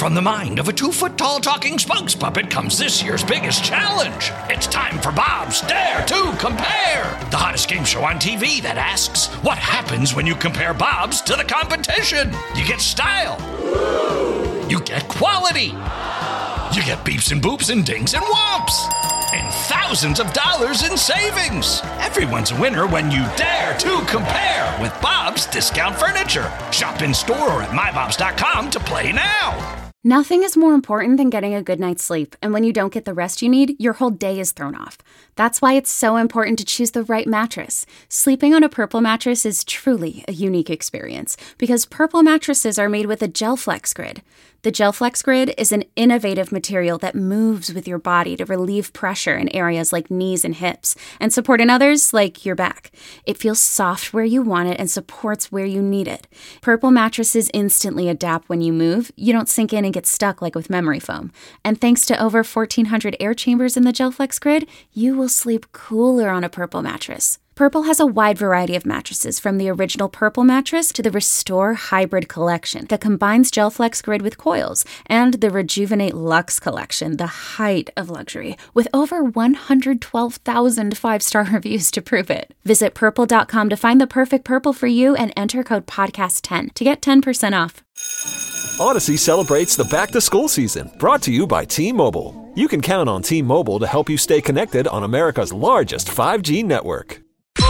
from the mind of a 2-foot-tall talking spokes puppet comes this year's biggest challenge. It's time for Bob's Dare to Compare, the hottest game show on TV that asks, what happens when you compare Bobs to the competition? You get style. You get quality. You get beeps and boops and dings and whomps. And thousands of dollars in savings. Everyone's a winner when you dare to compare with Bob's Discount Furniture. Shop in store or at mybobs.com to play now. Nothing is more important than getting a good night's sleep, and when you don't get the rest you need, your whole day is thrown off. That's why it's so important to choose the right mattress. Sleeping on a Purple mattress is truly a unique experience, because Purple mattresses are made with a GelFlex Grid. The GelFlex Grid is an innovative material that moves with your body to relieve pressure in areas like knees and hips, and support in others like your back. It feels soft where you want it and supports where you need it. Purple mattresses instantly adapt when you move. You don't sink in and get stuck like with memory foam. And thanks to over 1,400 air chambers in the GelFlex Grid, you will sleep cooler on a Purple mattress. Purple has a wide variety of mattresses, from the original Purple mattress to the Restore Hybrid collection that combines GelFlex Grid with coils, and the Rejuvenate Luxe collection, the height of luxury, with over 112,000 5-star reviews to prove it. Visit Purple.com to find the perfect Purple for you and enter code PODCAST10 to get 10% off. Odyssey celebrates the back-to-school season, brought to you by T-Mobile. You can count on T-Mobile to help you stay connected on America's largest 5G network.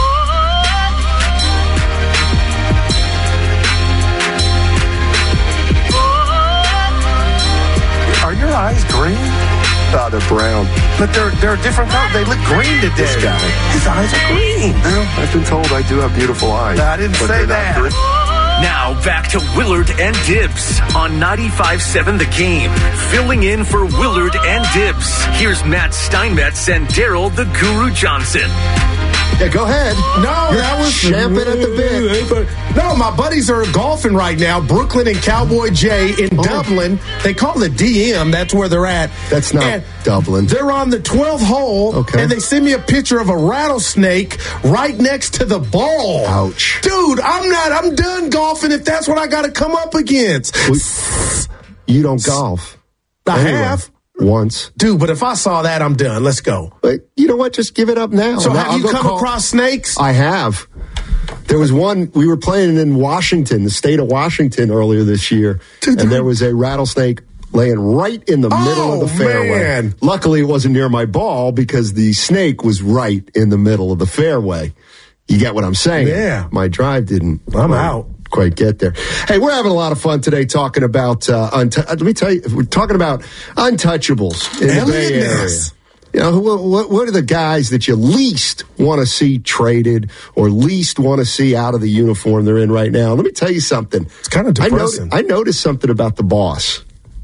Are your eyes green? Oh, they're brown. But they're a different color. They look green today. This guy. His eyes are green. Well, I've been told I do have beautiful eyes. I didn't say that. Now back to Willard and Dibs on 95.7 The Game. Filling in for Willard and Dibs. Here's Matt Steinmetz and Daryl the Guru Johnson. Yeah, go ahead. No, You're that was champing at the bit. No, my buddies are golfing right now. Brooklyn and Cowboy J in Dublin. They call it DM. That's where they're at. That's not and Dublin. They're on the 12th hole, and they send me a picture of a rattlesnake right next to the ball. Ouch. Dude, I'm done golfing if that's what I got to come up against. You don't golf. I have. Once. Dude, but if I saw that, I'm done. Let's go. But you know what? Just give it up now. So have you come across snakes? I have. There was one, we were playing in Washington, the state of Washington earlier this year, and there was a rattlesnake laying right in the middle of the fairway. Man. Luckily, it wasn't near my ball because the snake was right in the middle of the fairway. You get what I'm saying? Yeah. My drive didn't. I'm out. Quite get there. Hey, we're having a lot of fun today talking about, let me tell you, we're talking about untouchables in the Bay Area. You know, what are the guys that you least want to see traded or least want to see out of the uniform they're in right now? Let me tell you something. It's kind of depressing. I noticed something about the boss.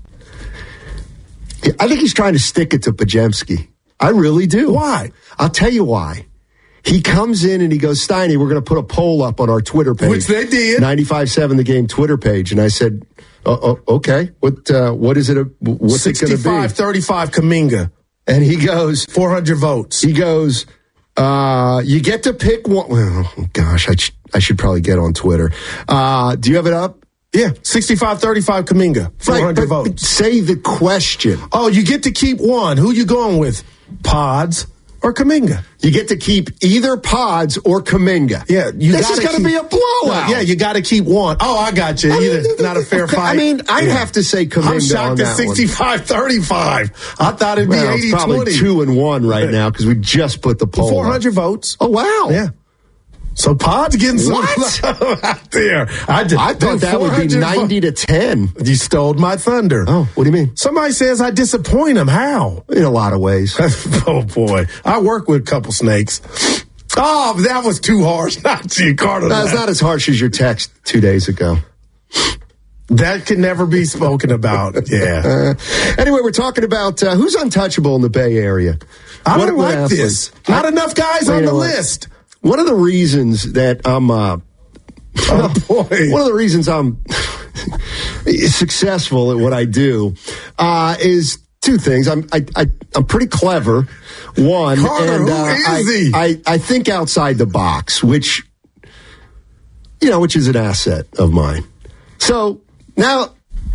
I think he's trying to stick it to Podziemski. I really do. Why? I'll tell you why. He comes in and he goes, Steiny, we're going to put a poll up on our Twitter page. Which they did. 95.7 The Game Twitter page. And I said, okay, what is it? What's it going to be? 65-35 Kuminga. And he goes, 400 votes. He goes, you get to pick one. Oh, gosh, I should probably get on Twitter. Do you have it up? Yeah, 65-35 Kuminga. 400 votes. Say the question. Oh, you get to keep one. Who you going with? Pods or Kuminga? You get to keep either Pods or Kuminga. Yeah, this is going to be a blowout. Yeah, you got to keep one. Oh, I got you. Not a fair fight. I mean, I'd have to say Kuminga. I'm shocked at 65-35. I thought it'd be 80-20. It's probably 2-1 right now because we just put the poll 400 up. Votes. Oh, wow. Yeah. So Pod's getting some love out there. I thought that would be 90-10. You stole my thunder. Oh, what do you mean? Somebody says I disappoint him. How? In a lot of ways. Oh, boy. I work with a couple snakes. Oh, that was too harsh. Not you, Carter. No, it's not as harsh as your text 2 days ago. That can never be spoken about. Yeah. Anyway, we're talking about who's untouchable in the Bay Area. I don't like this. Not enough guys on the list. One of the reasons that I'm, one of the reasons I'm successful at what I do is two things. I'm pretty clever. One, Carter, and who is he? I think outside the box, which is an asset of mine. So now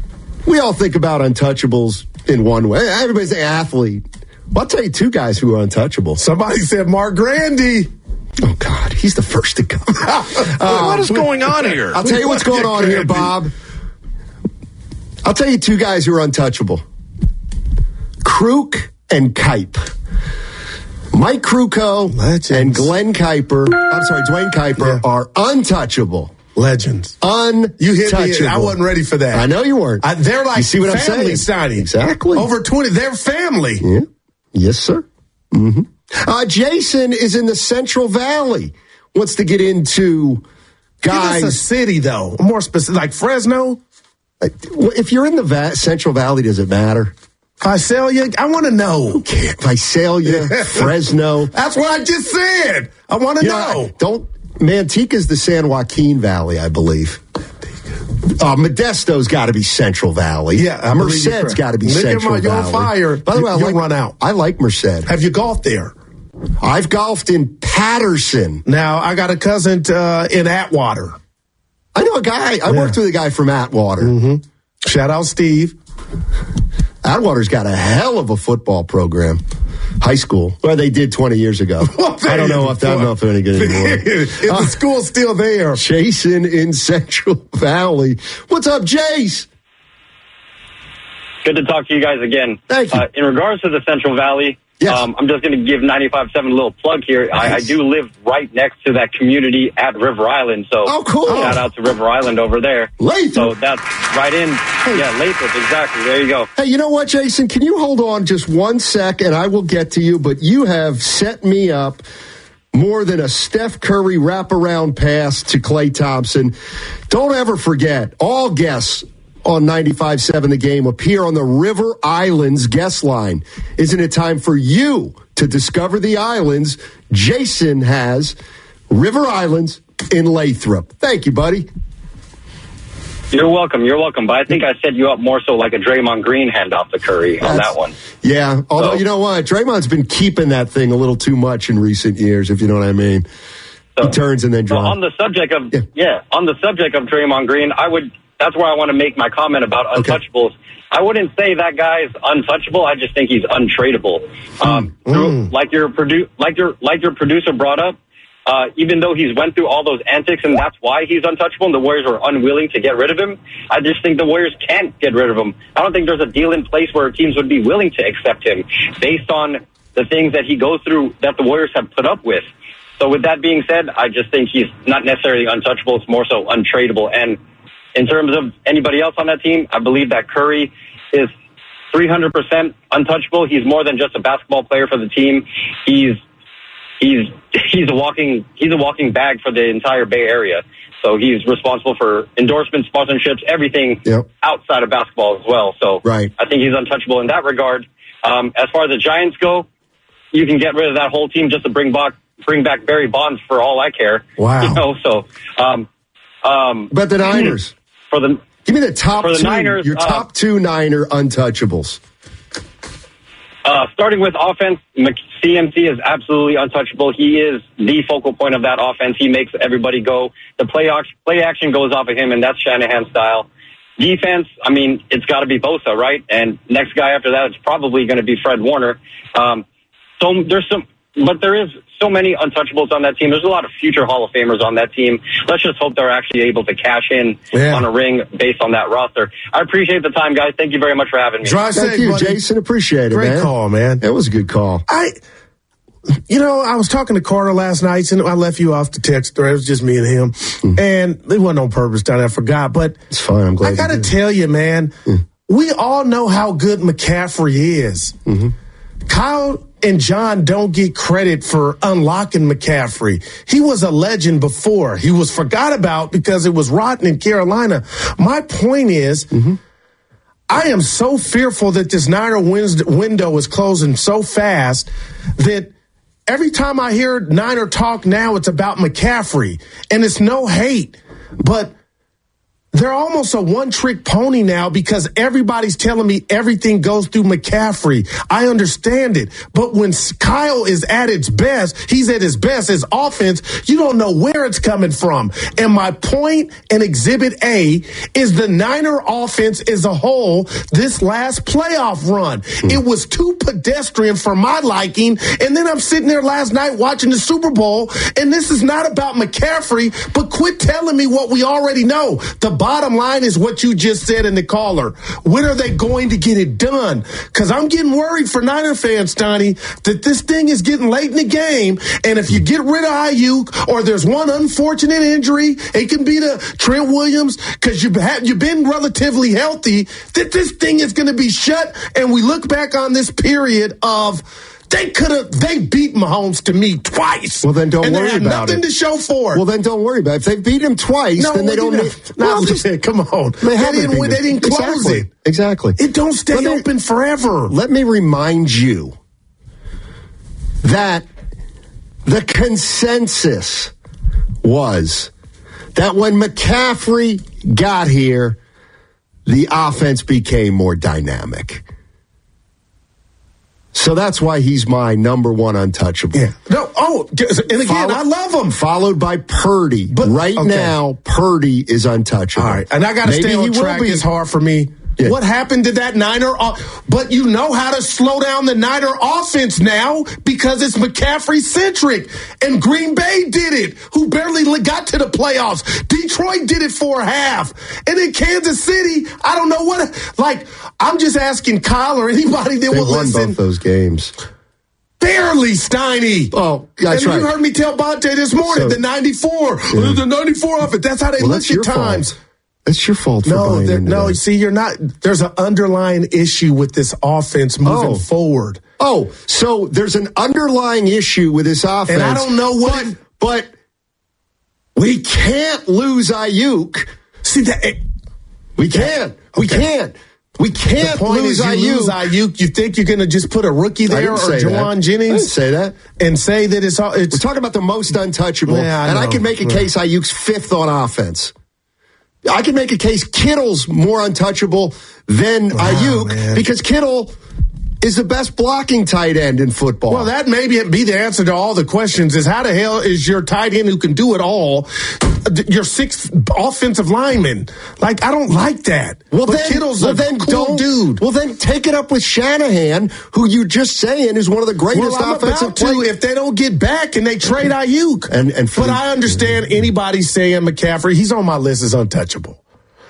We all think about untouchables in one way. Everybody's an athlete. Well, I'll tell you two guys who are untouchable. Somebody said Mark Grandy. Oh, God, he's the first to come. What is going on here? I'll tell you what's going on here, Bob. I'll tell you two guys who are untouchable. Kruk and Kipe. Mike Krukow and Dwayne Kuiper are untouchable. Legends. You hit me. I wasn't ready for that. I know you weren't. They're like you see what family I'm saying? signing. Exactly. Over 20. They're family. Yeah. Yes, sir. Mm-hmm. Jason is in the Central Valley. Wants to get into guys. Give us a city, though. More specific, like Fresno. If you're in the Central Valley, does it matter? Visalia? I want to know. Okay. Visalia, Fresno. That's what I just said. I want to know. Manteca's the San Joaquin Valley, I believe. Modesto's got to be Central Valley. Yeah, Merced's got to be Central Valley. You're on fire. By the way, I like Merced. Have you golfed there? I've golfed in Patterson. Now, I got a cousin in Atwater. I know a guy. I worked with a guy from Atwater. Mm-hmm. Shout out Steve. Atwater's got a hell of a football program. High school. Well, they did 20 years ago. I don't know if they're any good anymore. Is the school still there? Jason in Central Valley. What's up, Jace? Good to talk to you guys again. Thank you. In regards to the Central Valley, yes. I'm just going to give 95.7 a little plug here. Nice. I do live right next to that community at River Island. So cool. Shout out to River Island over there. Lathrop. So that's right in. Yeah, Lathrop, exactly. There you go. Hey, you know what, Jason? Can you hold on just 1 sec and I will get to you, but you have set me up more than a Steph Curry wraparound pass to Klay Thompson. Don't ever forget, all guests on 95.7 The Game appear on the River Islands guest line. Isn't it time for you to discover the islands? Jason has River Islands in Lathrop. Thank you, buddy. You're welcome. But I think I set you up more so like a Draymond Green handoff to Curry on that one. Yeah, although you know what? Draymond's been keeping that thing a little too much in recent years, if you know what I mean. So, he turns and then drives. On the subject of Draymond Green, that's where I want to make my comment about untouchables. I wouldn't say that guy's untouchable. I just think he's untradeable. Like your producer brought up, even though he's went through all those antics and that's why he's untouchable and the Warriors are unwilling to get rid of him, I just think the Warriors can't get rid of him. I don't think there's a deal in place where teams would be willing to accept him based on the things that he goes through that the Warriors have put up with. So with that being said, I just think he's not necessarily untouchable. It's more so untradeable. And in terms of anybody else on that team, I believe that Curry is 300% untouchable. He's more than just a basketball player for the team. He's a walking bag for the entire Bay Area. So he's responsible for endorsements, sponsorships, everything outside of basketball as well. So I think he's untouchable in that regard. As far as the Giants go, you can get rid of that whole team just to bring back Barry Bonds for all I care. Wow. You know, so but the Niners. Give me the top two. Niners, your top two Niner untouchables. Starting with offense, CMC is absolutely untouchable. He is the focal point of that offense. He makes everybody go. The play action goes off of him, and that's Shanahan style. Defense, I mean, it's got to be Bosa, right? And next guy after that, it's probably going to be Fred Warner. But there is so many untouchables on that team. There's a lot of future Hall of Famers on that team. Let's just hope they're actually able to cash in on a ring based on that roster. I appreciate the time, guys. Thank you very much for having me. Thank you, Jason. Appreciate it, man. Great call, man. It was a good call. I was talking to Carter last night, and I left you off the text thread. It was just me and him. And it wasn't on purpose, Donnie. I forgot. But it's fine. I'm glad. I got to tell you, man, we all know how good McCaffrey is. Kyle and John don't get credit for unlocking McCaffrey. He was a legend before. He was forgot about because it was rotten in Carolina. My point is, I am so fearful that this Niner window is closing so fast that every time I hear Niner talk now, it's about McCaffrey. And it's no hate, but they're almost a one-trick pony now because everybody's telling me everything goes through McCaffrey. I understand it. But when Kyle is at its best, he's at his best, his offense, you don't know where it's coming from. And my point in Exhibit A is the Niner offense as a whole this last playoff run. It was too pedestrian for my liking. And then I'm sitting there last night watching the Super Bowl, and this is not about McCaffrey, but quit telling me what we already know. The bottom line is what you just said in the caller. When are they going to get it done? Because I'm getting worried for Niner fans, Donnie, that this thing is getting late in the game, and if you get rid of Ayuk or there's one unfortunate injury, it can be the Trent Williams, because you've been relatively healthy, that this thing is going to be shut, and we look back on this period of they beat Mahomes to me twice. Well, then don't worry about it. And they had nothing to show for it. Well, then don't worry about it. If they beat him twice, then they don't need. Come on. They didn't close it. Exactly. It don't stay open forever. Let me remind you that the consensus was that when McCaffrey got here, the offense became more dynamic. So that's why he's my number one untouchable. Yeah. And again, I love him. Followed by Purdy. But now, Purdy is untouchable. All right. And I got to stay on track. It's hard for me. Yeah. What happened to that Niner? But you know how to slow down the Niner offense now because it's McCaffrey-centric. And Green Bay did it, who barely got to the playoffs. Detroit did it for a half. And in Kansas City, I don't know what. I'm just asking Kyle or anybody that will listen. They won both those games. Barely, Steiny. Oh, that's right. And you heard me tell Bonte this morning, the 94. Yeah. The 94 offense. That's how they look at times. Fault. It's your fault for buying into that. See, you're not. There's an underlying issue with this offense moving forward. Oh, so there's an underlying issue with this offense. And I don't know what. But we can't lose Ayuk. See, that. We can't. Okay. We can't. We can't lose Ayuk. You think you're going to just put a rookie there or Jawan Jennings? I didn't say that. And say that it's We're talking about the most untouchable. Yeah, I can make a case Ayuk's fifth on offense. I can make a case Kittle's more untouchable than Ayuk because Kittle is the best blocking tight end in football. Well, that may be the answer to all the questions is how the hell is your tight end who can do it all your sixth offensive lineman? I don't like that. Kittle's a cool dude. Well, then take it up with Shanahan, who you just saying is one of the greatest offensive players. If they don't get back and they trade Ayuk. But I understand anybody saying McCaffrey, he's on my list as untouchable.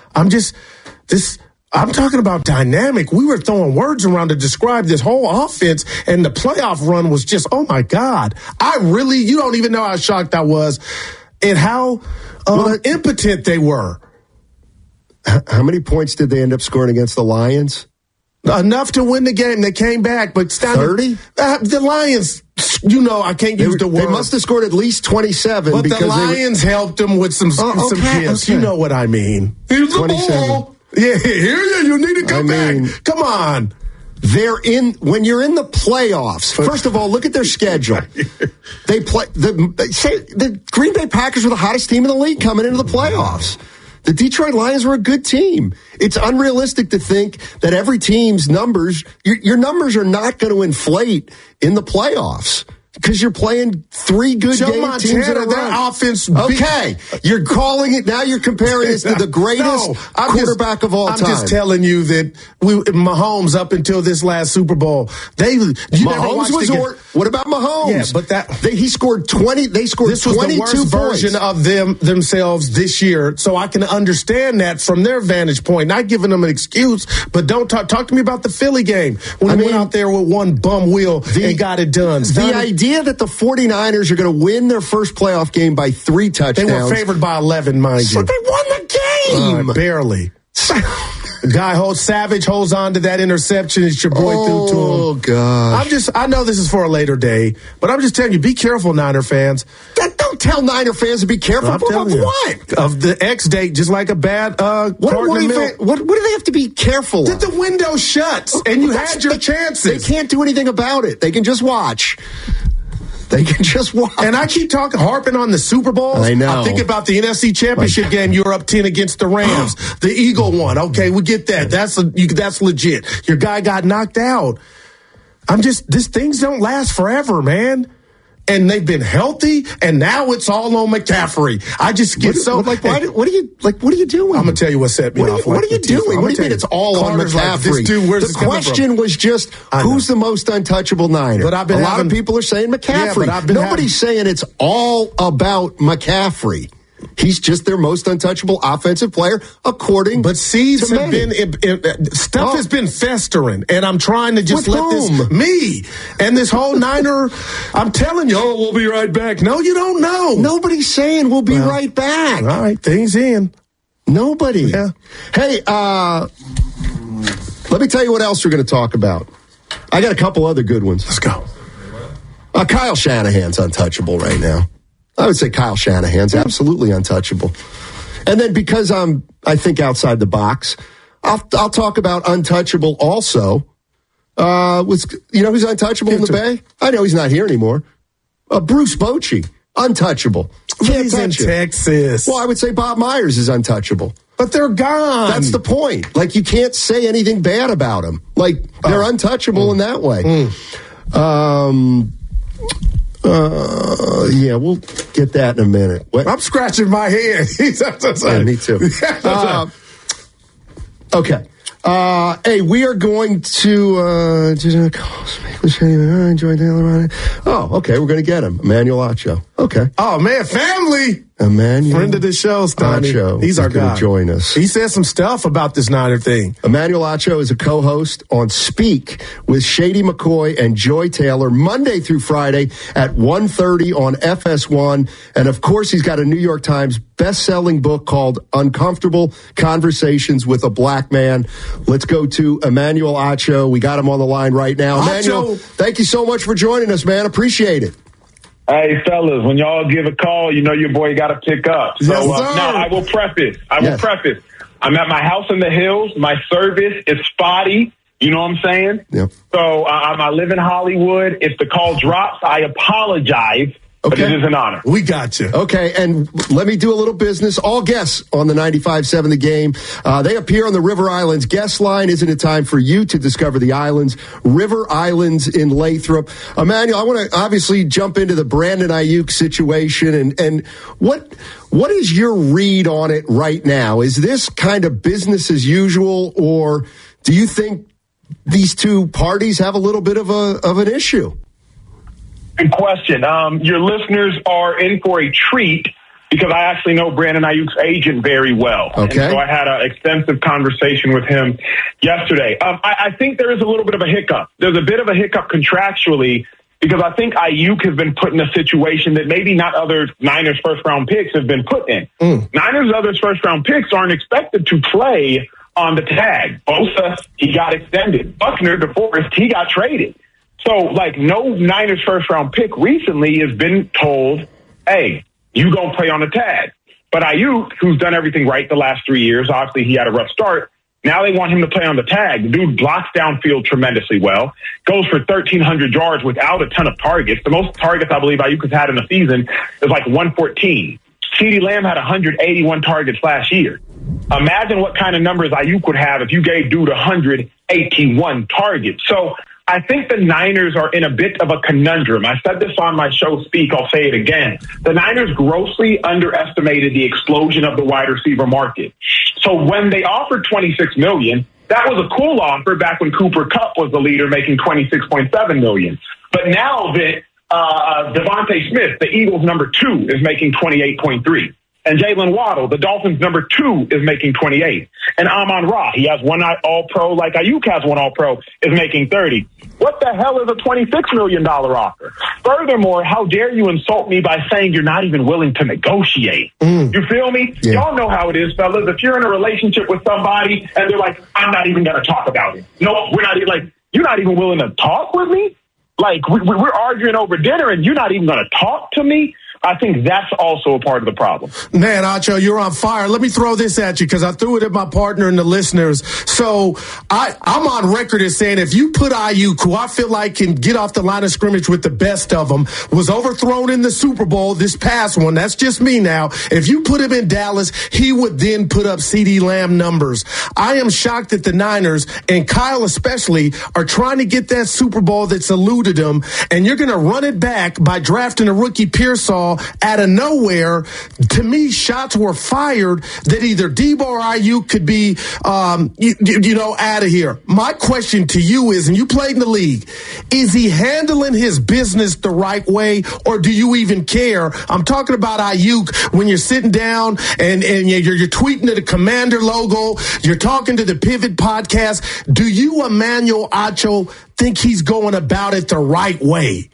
I'm talking about dynamic. We were throwing words around to describe this whole offense, and the playoff run was just, oh, my God. You don't even know how shocked I was at how impotent they were. How many points did they end up scoring against the Lions? Enough to win the game. They came back, but 30? The Lions, I can't use the word. They must have scored at least 27. But the Lions helped them with some gifts. Okay. You know what I mean. Here's the 27. Ball. Yeah, you need to come back. Come on. When you're in the playoffs, first of all, look at their schedule. They play the Green Bay Packers were the hottest team in the league coming into the playoffs. The Detroit Lions were a good team. It's unrealistic to think that every team's numbers, your numbers are not going to inflate in the playoffs. Because you're playing three good game teams in a row. Offense. Okay, you're calling it now. You're comparing this to the greatest quarterback of all time. I'm just telling you that Mahomes up until this last Super Bowl, Mahomes was. What about Mahomes? Yeah, but he scored 20. They scored. This was 22 the worst version of themselves this year. So I can understand that from their vantage point. Not giving them an excuse, but don't talk to me about the Philly game when we went out there with one bum wheel and got it done. The idea that the 49ers are going to win their first playoff game by 3 touchdowns. They were favored by 11, mind you. But they won the game. Barely. The guy Savage holds on to that interception. It's your boy threw to him. Oh, God. I know this is for a later day, but I'm just telling you, be careful, Niner fans. Don't tell Niner fans to be careful. Of what? Of the X date, just like a bad what do they have to be careful of? That the window shuts and you had your chances. They can't do anything about it. They can just watch. They can just watch. And I keep harping on the Super Bowls. I know. I think about the NFC Championship game. You were up 10 against the Rams. The Eagle one. Okay, we get that. That's legit. Your guy got knocked out. These things don't last forever, man. And they've been healthy, and now it's all on McCaffrey. I just get what are you doing? I'm gonna tell you what set me off. What are you doing? What do you mean it's all on McCaffrey? The question was just who's the most untouchable Niner. But a lot of people are saying McCaffrey. Yeah, nobody's saying it's all about McCaffrey. He's just their most untouchable offensive player, according to seeds have been stuff has been festering, and I'm trying to just this whole Niner. I'm telling you, we'll be right back. No, you don't know. Nobody's saying we'll be right back. All right, things in. Nobody. Yeah. Hey, let me tell you what else we're going to talk about. I got a couple other good ones. Let's go. Kyle Shanahan's untouchable right now. I would say Kyle Shanahan's absolutely untouchable. And then because I think outside the box, I'll talk about untouchable also. Who's untouchable in the Bay? I know he's not here anymore. Bruce Bochy, untouchable. He's in Texas. Well, I would say Bob Myers is untouchable. But they're gone. That's the point. Like, you can't say anything bad about them. Like, they're untouchable in that way. Yeah, we'll get that in a minute. What? I'm scratching my head. Yeah, me too. Okay. Hey, we are going to okay, we're going to get him. Emmanuel Acho. Okay. Oh, man, family. Emmanuel. Friend of the show, Stoney. He's our guy. Join us. He said some stuff about this Niner thing. Emmanuel Acho is a co-host on Speak with Shady McCoy and Joy Taylor Monday through Friday at 1:30 on FS1. And, of course, he's got a New York Times best-selling book called Uncomfortable Conversations with a Black Man. Let's go to Emmanuel Acho. We got him on the line right now. Emmanuel, thank you so much for joining us, man. Appreciate it. Hey, fellas, when y'all give a call, you know your boy got to pick up. So now I will preface. I'm at my house in the hills. My service is spotty. You know what I'm saying? Yep. So I live in Hollywood. If the call drops, I apologize. But it is an honor. We got you. Okay, and let me do a little business. All guests on the 95.7 The Game, they appear on the River Islands guest line. Isn't it time for you to discover the islands? River Islands in Lathrop. Emmanuel, I want to obviously jump into the Brandon Ayuk situation. And what is your read on it right now? Is this kind of business as usual, or do you think these two parties have a little bit of an issue? Good question. Your listeners are in for a treat because I actually know Brandon Ayuk's agent very well. Okay. And so I had an extensive conversation with him yesterday. I think there is a little bit of a hiccup. There's a bit of a hiccup contractually because I think Ayuk has been put in a situation that maybe not other Niners first-round picks have been put in. Niners' other first-round picks aren't expected to play on the tag. Bosa, he got extended. Buckner, DeForest, he got traded. So, no Niners first-round pick recently has been told, hey, you going to play on the tag. But Ayuk, who's done everything right the last 3 years, obviously he had a rough start. Now they want him to play on the tag. The dude blocks downfield tremendously well, goes for 1,300 yards without a ton of targets. The most targets I believe Ayuk has had in a season is 114. CeeDee Lamb had 181 targets last year. Imagine what kind of numbers Ayuk would have if you gave dude 181 targets. So I think the Niners are in a bit of a conundrum. I said this on my show Speak. I'll say it again. The Niners grossly underestimated the explosion of the wide receiver market. So when they offered $26 million, that was a cool offer back when Cooper Kupp was the leader making $26.7 million. But now that Devontae Smith, the Eagles' number 2, is making $28.3. And Jalen Waddle, the Dolphins' number 2, is making $28. And Amon-Ra, he has one All-Pro like Ayuk has one All-Pro, is making $30. What the hell is a $26 million offer? Furthermore, how dare you insult me by saying you're not even willing to negotiate? You feel me? Yeah. Y'all know how it is, fellas. If you're in a relationship with somebody and they're like, I'm not even going to talk about it. No, we're not even you're not even willing to talk with me? We're arguing over dinner and you're not even going to talk to me? I think that's also a part of the problem. Man, Acho, you're on fire. Let me throw this at you because I threw it at my partner and the listeners. So I'm on record as saying if you put Ayuk, who I feel like can get off the line of scrimmage with the best of them, was overthrown in the Super Bowl, this past one, that's just me now. If you put him in Dallas, he would then put up CeeDee Lamb numbers. I am shocked that the Niners, and Kyle especially, are trying to get that Super Bowl that's eluded them, and you're going to run it back by drafting a rookie Pearsall out of nowhere. To me, shots were fired that either Debo or Ayuk could be, out of here. My question to you is, and you played in the league, is he handling his business the right way, or do you even care? I'm talking about Ayuk when you're sitting down and you're tweeting to the Commander logo, you're talking to the Pivot podcast. Do you, Emmanuel Acho, think he's going about it the right way?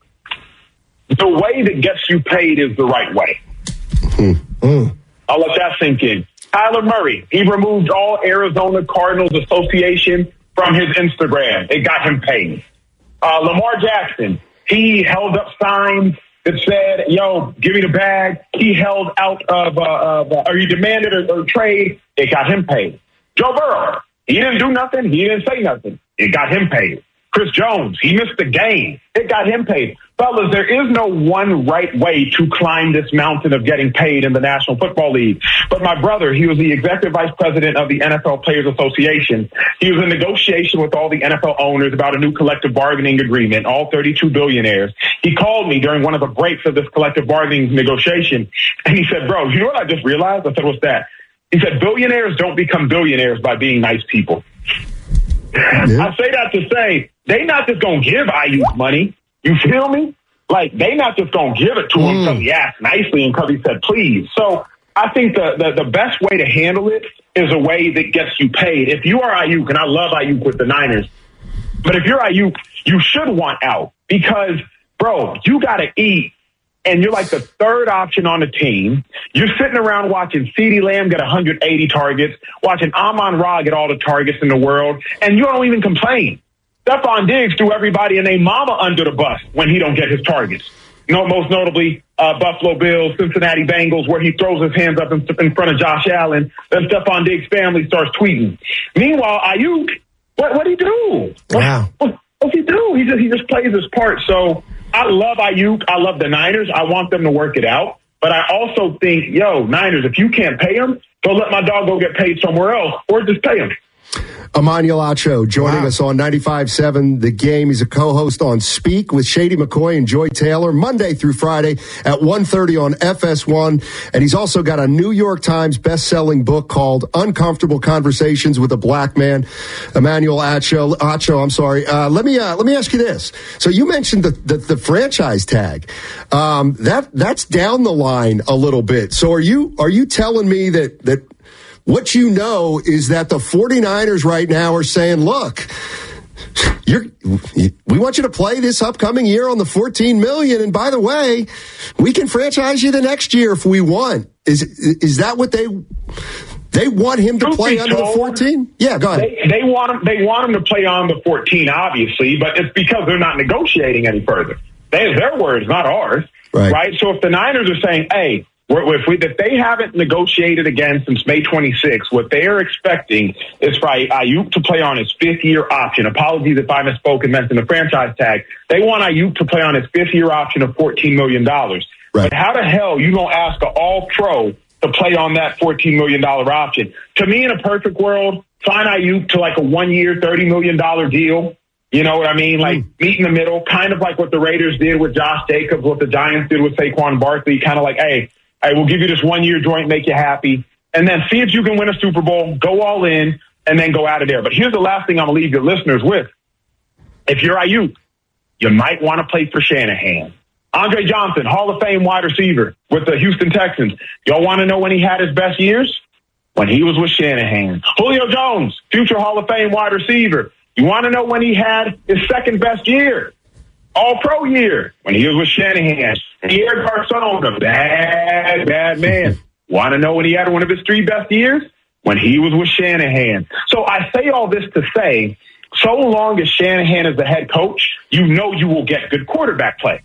The way that gets you paid is the right way. I'll let that sink in. Kyler Murray, he removed all Arizona Cardinals association from his Instagram. It got him paid. Lamar Jackson, he held up signs that said, yo, give me the bag. He held out or he demanded a trade. It got him paid. Joe Burrow, he didn't do nothing. He didn't say nothing. It got him paid. Chris Jones, he missed the game. It got him paid. Fellas, there is no one right way to climb this mountain of getting paid in the National Football League. But my brother, he was the executive vice president of the NFL Players Association. He was in negotiation with all the NFL owners about a new collective bargaining agreement, all 32 billionaires. He called me during one of the breaks of this collective bargaining negotiation, and he said, bro, you know what I just realized? I said, what's that? He said, billionaires don't become billionaires by being nice people. Yeah. I say that to say, they not just going to give Ayuk money. You feel me? Like, they not just going to give it to him because he asked nicely and because he said, please. So I think the best way to handle it is a way that gets you paid. If you are Ayuk, and I love Ayuk with the Niners, but if you're Ayuk, you should want out because, bro, you got to eat. And you're like the third option on the team. You're sitting around watching CeeDee Lamb get 180 targets, watching Amon-Ra get all the targets in the world, and you don't even complain. Stephon Diggs threw everybody and their mama under the bus when he don't get his targets. You know, most notably, Buffalo Bills, Cincinnati Bengals, where he throws his hands up in front of Josh Allen. Then Stephon Diggs' family starts tweeting. Meanwhile, Ayuk, what'd he do? Wow. What's he do? He just plays his part. So I love Ayuk. I love the Niners. I want them to work it out. But I also think, Niners, if you can't pay him, go let my dog go get paid somewhere else or just pay him. Emmanuel Acho joining us on 95.7 The Game. He's a co-host on Speak with Shady McCoy and Joy Taylor Monday through Friday at 1:30 on FS1. And he's also got a New York Times best-selling book called Uncomfortable Conversations with a Black Man. Emmanuel Acho, I'm sorry. Let me ask you this. So you mentioned the franchise tag. That's down the line a little bit. So are you telling me that what you know is that the 49ers right now are saying, look, we want you to play this upcoming year on the $14 million. And by the way, we can franchise you the next year if we want. Is that what they want him to play under the 14? Yeah, go ahead. They want him to play on the 14, obviously, but it's because they're not negotiating any further. Their words, not ours. Right? So if the Niners are saying, hey, if they haven't negotiated again since May 26, what they are expecting is for Ayuk to play on his fifth-year option. Apologies if I misspoke and mentioned the franchise tag. They want Ayuk to play on his fifth-year option of $14 million. Right. But how the hell you going to ask an all-pro to play on that $14 million option? To me, in a perfect world, sign Ayuk to like a one-year, $30 million deal. You know what I mean? Like, meet in the middle, kind of like what the Raiders did with Josh Jacobs, what the Giants did with Saquon Barkley, kind of like, hey, we'll give you this one-year joint, make you happy, and then see if you can win a Super Bowl, go all in, and then go out of there. But here's the last thing I'm going to leave your listeners with. If you're Ayuk, you might want to play for Shanahan. Andre Johnson, Hall of Fame wide receiver with the Houston Texans. Y'all want to know when he had his best years? When he was with Shanahan. Julio Jones, future Hall of Fame wide receiver. You want to know when he had his second best year? All-pro year, when he was with Shanahan. Pierre Garçon, bad man. Want to know when he had one of his three best years? When he was with Shanahan. So I say all this to say, so long as Shanahan is the head coach, you know you will get good quarterback play.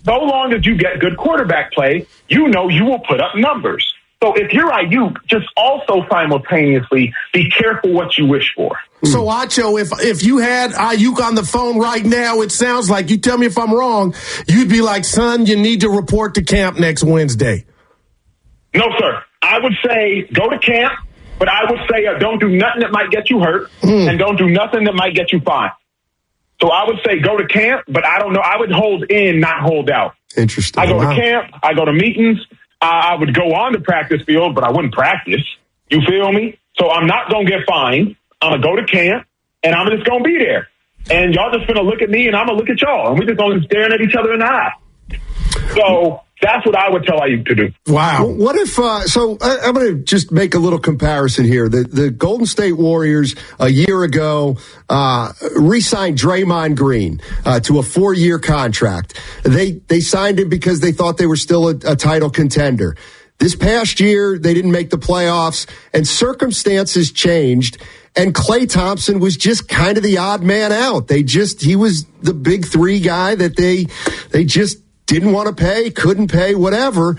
so long as you get good quarterback play, you know you will put up numbers. So if you're Ayuk, just also simultaneously be careful what you wish for. So, Acho, if you had Ayuk on the phone right now, it sounds like, you tell me if I'm wrong, you'd be like, son, you need to report to camp next Wednesday. No, sir. I would say go to camp, but I would say don't do nothing that might get you hurt, and don't do nothing that might get you fined. So I would say go to camp, but I don't know. I would hold in, not hold out. Interesting. I go to camp. I go to meetings. I would go on the practice field, but I wouldn't practice. You feel me? So I'm not going to get fined. I'm going to go to camp, and I'm just going to be there. And y'all just going to look at me, and I'm going to look at y'all. And we're just going to be staring at each other in the eye. So that's what I would tell you to do. Wow. What if, so I'm going to just make a little comparison here. The Golden State Warriors a year ago re-signed Draymond Green to a 4-year contract. They signed him because they thought they were still a title contender. This past year, they didn't make the playoffs, and circumstances changed, and Klay Thompson was just kind of the odd man out. He was the big three guy that they just didn't want to pay, couldn't pay, whatever.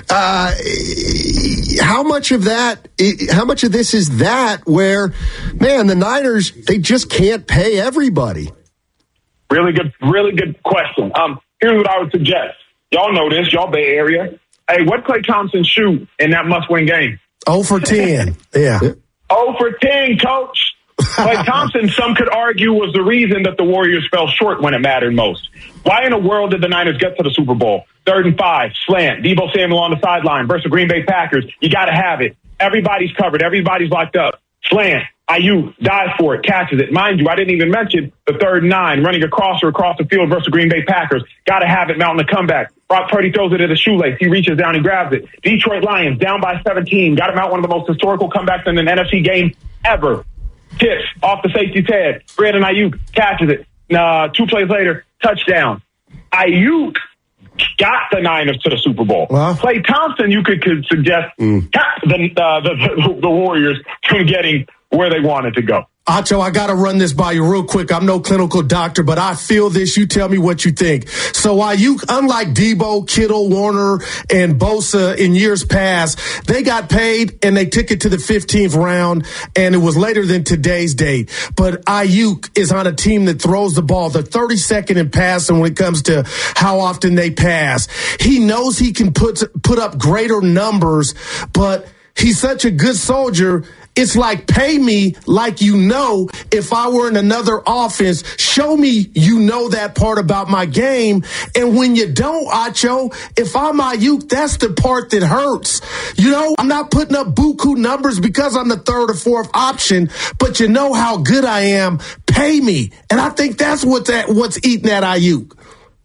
How much of this is that where, man, the Niners, they just can't pay everybody? Really good question. Here's what I would suggest. Y'all know this, y'all Bay Area. Hey, what Klay Thompson shoot in that must-win game? 0 for 10. Yeah. 0 for 10, coach. Klay Thompson, some could argue, was the reason that the Warriors fell short when it mattered most. Why in the world did the Niners get to the Super Bowl? 3rd and 5, slant, Deebo Samuel on the sideline versus Green Bay Packers. You got to have it. Everybody's covered. Everybody's locked up. Slant, Ayuk, dives for it, catches it. Mind you, I didn't even mention the 3rd and 9, running across the field versus Green Bay Packers. Got to have it, mounting the comeback. Brock Purdy throws it at the shoelace. He reaches down and grabs it. Detroit Lions down by 17. Got him out, one of the most historical comebacks in an NFC game ever. Tips off the safety's head. Brandon Ayuk catches it. 2 plays later, touchdown. Ayuk got the Niners to the Super Bowl. Klay Thompson, you could suggest, kept the Warriors from getting where they wanted to go. Acho, I got to run this by you real quick. I'm no clinical doctor, but I feel this. You tell me what you think. So Ayuk, unlike Deebo, Kittle, Warner, and Bosa in years past, they got paid and they took it to the 15th round, and it was later than today's date. But Ayuk is on a team that throws the ball. They're 32nd in passing when it comes to how often they pass. He knows he can put up greater numbers, but he's such a good soldier. It's like, pay me like you know if I were in another offense. Show me you know that part about my game. And when you don't, Acho, if I'm Ayuk, that's the part that hurts. You know, I'm not putting up buku numbers because I'm the 3rd or 4th option, but you know how good I am. Pay me. And I think that's what's eating at Ayuk.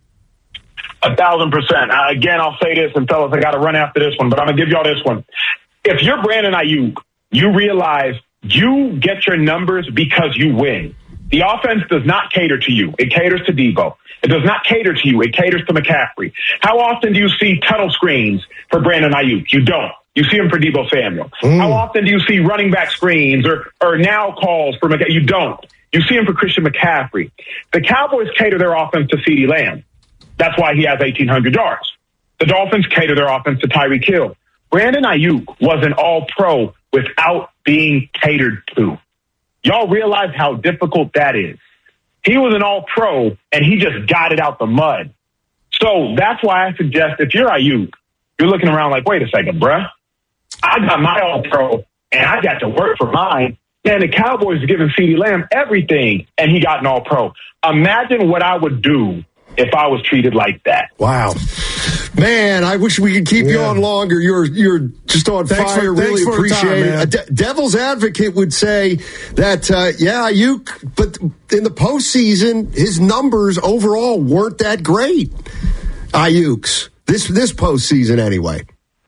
1,000%. Again, I'll say this, and fellas, I got to run after this one, but I'm going to give y'all this one. If you're Brandon Ayuk, you realize you get your numbers because you win. The offense does not cater to you. It caters to Deebo. It does not cater to you. It caters to McCaffrey. How often do you see tunnel screens for Brandon Ayuk? You don't. You see them for Deebo Samuel. How often do you see running back screens or now calls for McCaffrey? You don't. You see them for Christian McCaffrey. The Cowboys cater their offense to CeeDee Lamb. That's why he has 1,800 yards. The Dolphins cater their offense to Tyreek Hill. Brandon Ayuk was an all-pro without being catered to. Y'all realize how difficult that is. He was an all-pro, and he just got it out the mud. So that's why I suggest if you're Ayuk, you're looking around like, wait a second, bruh. I got my all-pro, and I got to work for mine. Man, the Cowboys are giving CeeDee Lamb everything, and he got an all-pro. Imagine what I would do if I was treated like that. Wow. Man, I wish we could keep you on longer. You're just on fire. Really appreciate it. A devil's advocate would say that, Ayuk, but in the postseason, his numbers overall weren't that great. Ayuk's. This postseason anyway.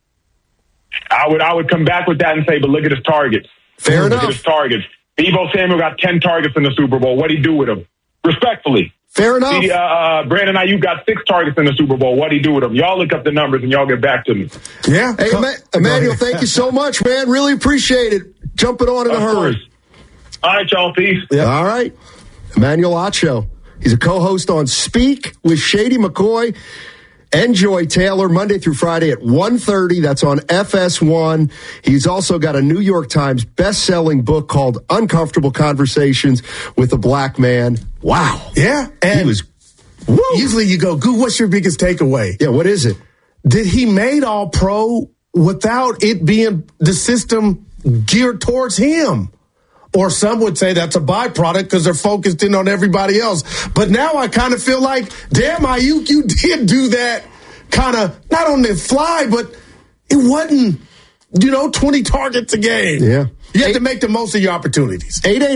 I would come back with that and say, but look at his targets. Fair enough. Look at his targets. Deebo Samuel got 10 targets in the Super Bowl. What'd he do with them? Respectfully. Fair enough. Brandon Ayuk got 6 targets in the Super Bowl. What'd he do with them? Y'all look up the numbers and y'all get back to me. Yeah. Hey, Emmanuel, thank you so much, man. Really appreciate it. Jumping on in a hurry. All right, y'all. Peace. Yep. All right. Emmanuel Acho. He's a co-host on Speak with Shady McCoy. Enjoy Taylor Monday through Friday at 1:30. That's on FS1. He's also got a New York Times best-selling book called Uncomfortable Conversations with a Black Man. Wow. Yeah. And he was, usually you go, Goo, what's your biggest takeaway? Yeah, what is it? Did he made All-Pro without it being the system geared towards him? Or some would say that's a byproduct because they're focused in on everybody else. But now I kind of feel like, damn, Ayuk, you did do that kind of, not on the fly, but it wasn't, 20 targets a game. Yeah. You have to make the most of your opportunities.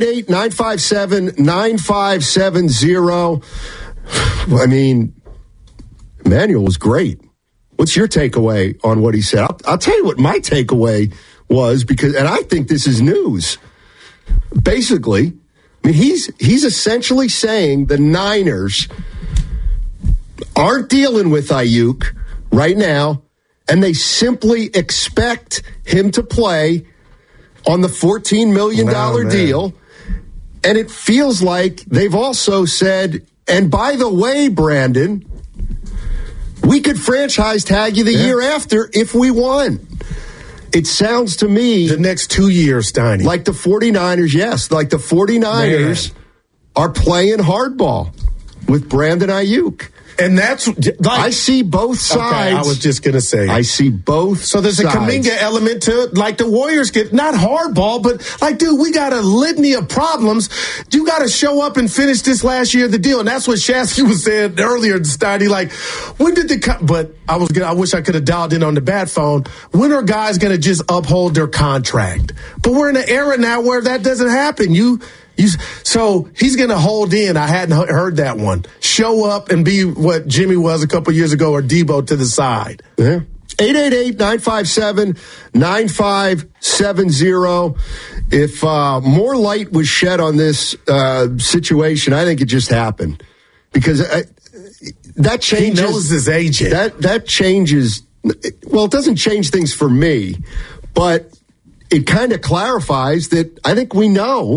888-957-9570. I mean, Emmanuel was great. What's your takeaway on what he said? I'll tell you what my takeaway was, and I think this is news. Basically, I mean, he's essentially saying the Niners aren't dealing with Ayuk right now, and they simply expect him to play on the $14 million deal. And it feels like they've also said, and by the way, Brandon, we could franchise tag you the year after if we won. It sounds to me... The next 2 years, Steiny. Like the 49ers, yes. Like the 49ers are playing hardball with Brandon Ayuk. And that's... I see both sides. Okay, I was just going to say. I see both So there's sides. a Kuminga element to it. Like the Warriors get, not hardball, but like, dude, we got a litany of problems. You got to show up and finish this last year of the deal. And that's what Shasky was saying earlier, Steiny. Like, when did but I wish I could have dialed in on the bat phone. When are guys going to just uphold their contract? But we're in an era now where that doesn't happen. So he's going to hold in. I hadn't heard that one. Show up and be what Jimmy was a couple years ago, or Debo to the side. Yeah. 888-957-9570. If more light was shed on this situation, I think it just happened. Because that changes. He knows his agent. That changes. Well, it doesn't change things for me, but it kind of clarifies that I think we know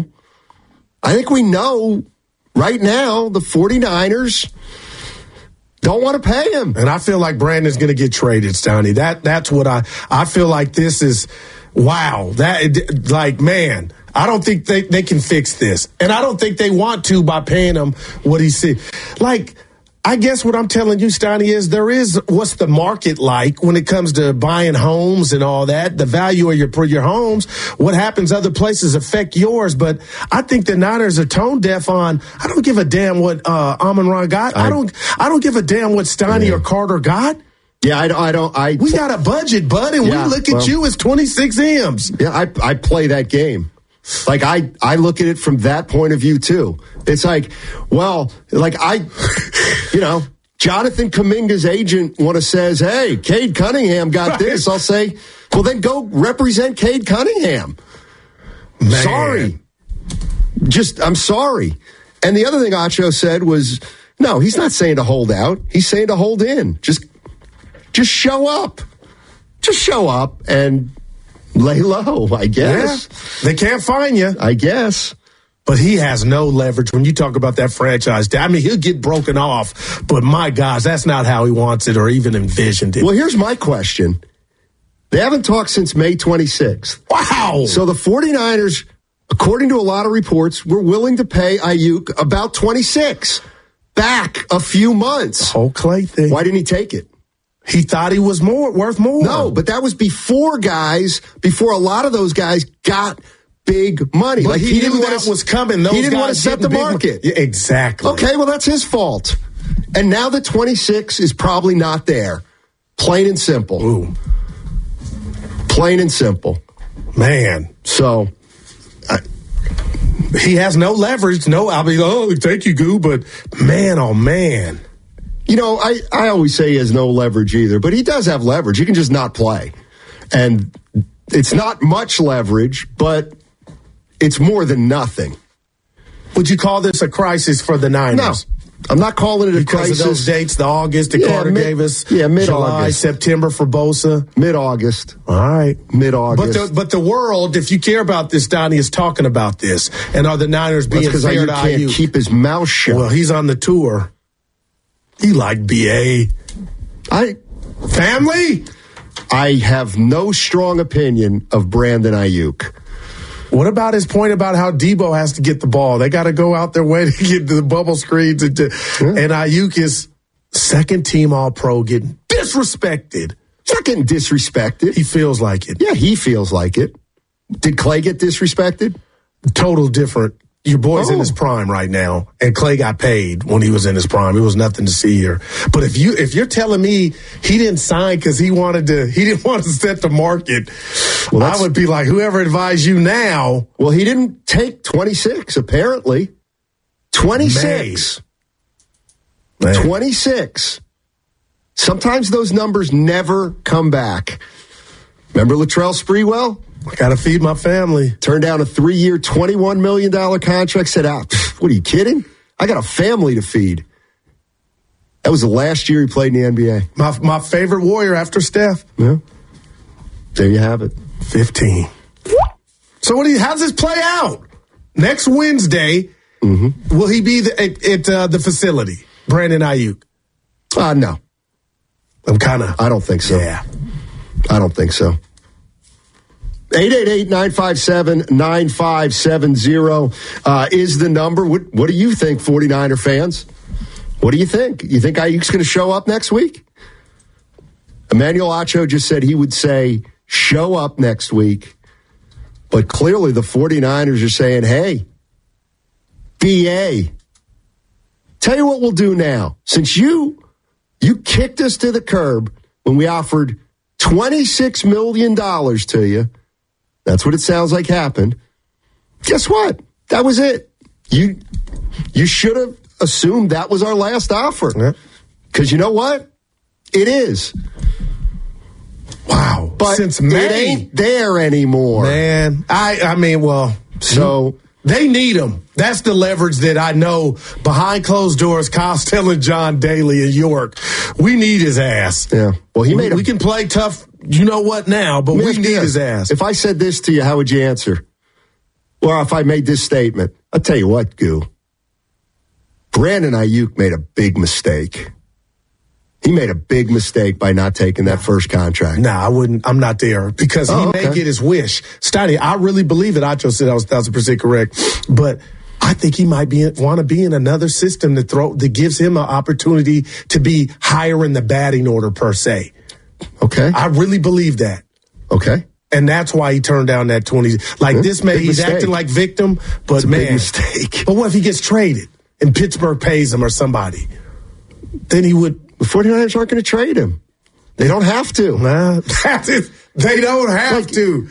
right now the 49ers don't want to pay him. And I feel like Brandon's going to get traded, Stoney. That's what I feel like this is, wow. Man, I don't think they can fix this. And I don't think they want to by paying him what he said. I guess what I'm telling you, Steiny, is what's the market like when it comes to buying homes and all that, the value of your homes, what happens other places affect yours. But I think the Niners are tone deaf on, I don't give a damn what Amon-Ra got. I don't give a damn what Steiny or Carter got. Yeah, I don't. We got a budget, bud, and we look at you as 26 M's. Yeah, I play that game. Like, I look at it from that point of view, too. It's like, Jonathan Kuminga's agent says, hey, Cade Cunningham got this. I'll say, well, then go represent Cade Cunningham. Man. Sorry. I'm sorry. And the other thing Acho said was, no, he's not saying to hold out. He's saying to hold in. Just show up. Just show up and lay low, I guess. Yeah, they can't find you. I guess. But he has no leverage when you talk about that franchise. I mean, he'll get broken off, but my gosh, that's not how he wants it or even envisioned it. Well, here's my question. They haven't talked since May 26th. Wow. So the 49ers, according to a lot of reports, were willing to pay Ayuk about 26 back a few months. The whole Clay thing. Why didn't he take it? He thought he was worth more. No, but that was before a lot of those guys got big money. But he didn't know what was coming. He didn't want to set the market. Yeah, exactly. Okay, well, that's his fault. And now the 26 is probably not there. Plain and simple. Ooh. Plain and simple. Man. So he has no leverage. I'll be, thank you, Goo, but man, oh, man. I always say he has no leverage either, but he does have leverage. He can just not play. And it's not much leverage, but it's more than nothing. Would you call this a crisis for the Niners? No, I'm not calling it a crisis. Because of those dates, the August that Carter gave us. Yeah, mid-August. July, September for Bosa. Mid-August. All right. Mid-August. But the world, if you care about this, Donnie, is talking about this. And are the Niners being fair to Ayuk can't keep his mouth shut. Well, he's on the tour. He like BA. Family? I have no strong opinion of Brandon Ayuk. What about his point about how Debo has to get the ball? They got to go out their way to get to the bubble screens. And Ayuk is second-team All-Pro getting disrespected. He's not getting disrespected. He feels like it. Yeah, he feels like it. Did Clay get disrespected? Total different. Your boy's in his prime right now, and Clay got paid when he was in his prime. It was nothing to see here. But if you're telling me he didn't sign because he didn't want to set the market, well, I would be like, whoever advised you now. Well, he didn't take 26, apparently. 26. Man. 26. Sometimes those numbers never come back. Remember Latrell Sprewell? I got to feed my family. Turned down a 3-year, $21 million contract. Said, what are you kidding? I got a family to feed. That was the last year he played in the NBA. My favorite Warrior after Steph. Yeah. There you have it. 15. So how's this play out? Next Wednesday, will he be at the facility, Brandon Ayuk? No. I don't think so. Yeah. I don't think so. 888-957-9570 is the number. What do you think, 49er fans? What do you think? You think Ayuk's going to show up next week? Emmanuel Acho just said he would say show up next week. But clearly the 49ers are saying, hey, BA, tell you what we'll do now. Since you kicked us to the curb when we offered $26 million to you, that's what it sounds like happened. Guess what? That was it. You should have assumed that was our last offer. Because you know what? It is. Wow. But since May, it ain't there anymore. Man, so they need him. That's the leverage that I know behind closed doors. Kyle's telling John Daly in York, we need his ass. Yeah. Well, we can play tough. You know what now? But we need his ass. If I said this to you, how would you answer? Or if I made this statement, I'll tell you what, Goo. Brandon Ayuk made a big mistake. He made a big mistake by not taking that first contract. No, I wouldn't. I'm not there because he may get his wish. Steiny, I really believe it. Acho said I was 1,000% correct. But I think he might want to be in another system that gives him an opportunity to be higher in the batting order per se. Okay. I really believe that. Okay. And that's why he turned down that 20. He's acting like victim, but big mistake. But what if he gets traded and Pittsburgh pays him or somebody? Then he would. The 49ers aren't going to trade him. They don't have to. They don't have to.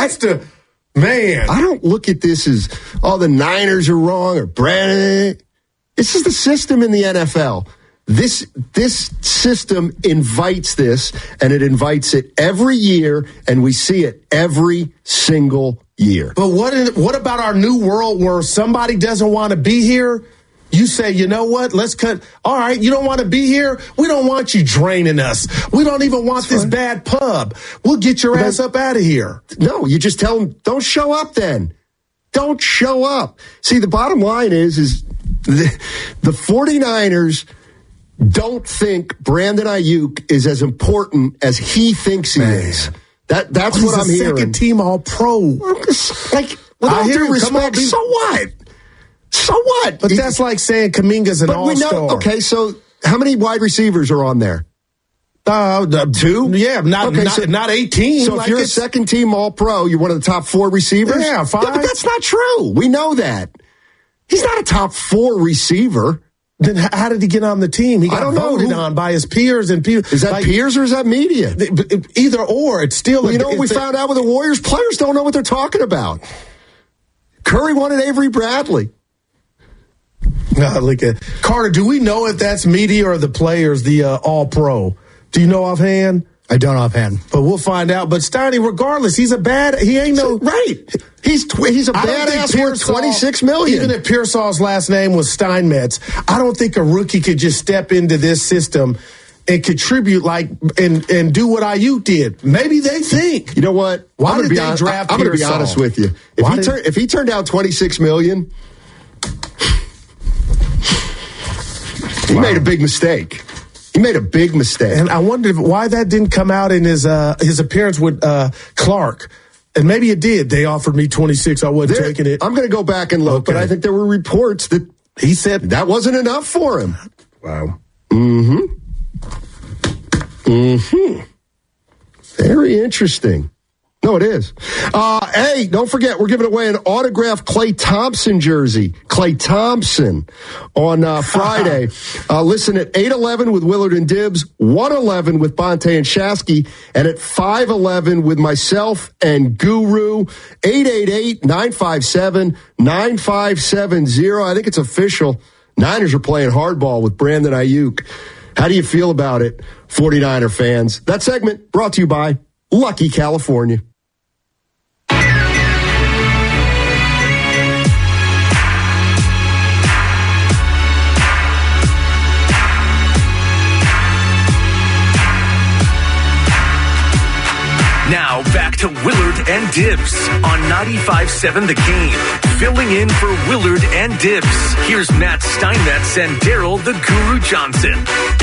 Man. I don't look at this as, the Niners are wrong or Brandon. This is the system in the NFL. This system invites this, and it invites it every year, and we see it every single year. But what about our new world where somebody doesn't want to be here? You say, you know what? Let's cut. All right, you don't want to be here? We don't want you draining us. We don't even want this bad pub. We'll get your ass up out of here. No, you just tell them, don't show up then. Don't show up. See, the bottom line is the 49ers don't think Brandon Ayuk is as important as he thinks he is. That's what I'm hearing. Second team All-Pro. Like, without due respect, so what? So what? But that's like saying Kuminga's an all-star. Okay, so how many wide receivers are on there? 2? Yeah, not 18. So if you're a second-team All-Pro, you're one of the top 4 receivers? Yeah, 5. Yeah, but that's not true. We know that. He's not a top 4 receiver. Then how did he get on the team? He got voted on by his peers and people. Is that peers or is that media? Either or. It's still. Well, you know what we found out with the Warriors? Players don't know what they're talking about. Curry wanted Avery Bradley. Carter, do we know if that's media or the players, the All-Pro? Do you know offhand? I don't offhand. But we'll find out. But Steiny, regardless, he ain't no... Right. He's a badass worth $26 million. Even if Pearsall's last name was Steinmetz, I don't think a rookie could just step into this system and contribute and do what Ayuk did. Maybe they think. You know what? Why did they draft I'm going to be honest with you. If he turned down $26 million, he made a big mistake. He made a big mistake. And I wondered why that didn't come out in his appearance with Clark. And maybe it did. They offered me 26. I wasn't taking it. I'm going to go back and look, but I think there were reports that he said that wasn't enough for him. Wow. Very interesting. No, it is. Hey, don't forget, we're giving away an autographed Klay Thompson jersey. Klay Thompson on Friday. Listen at 8:11 with Willard and Dibbs, 1:11 with Bonte and Shasky, and at 5:11 with myself and Guru. 888-957-9570. I think it's official. Niners are playing hardball with Brandon Ayuk. How do you feel about it, 49er fans? That segment brought to you by Lucky California. Now back to Willard and Dibbs on 95.7 The Game. Filling in for Willard and Dibbs, here's Matt Steinmetz and Daryl the Guru Johnson.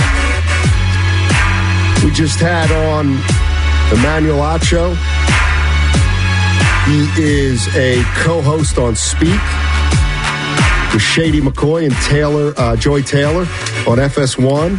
We just had on Emmanuel Acho. He is a co-host on Speak with Shady McCoy and Joy Taylor on FS1.